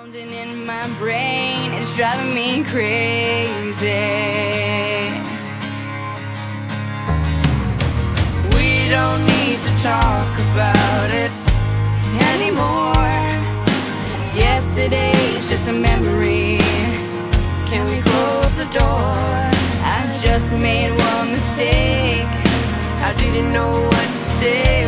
Pounding in my brain, it's driving me crazy. We don't need to talk about it anymore. Yesterday's just a memory. Can we close the door? I just made one mistake. I didn't know what to say.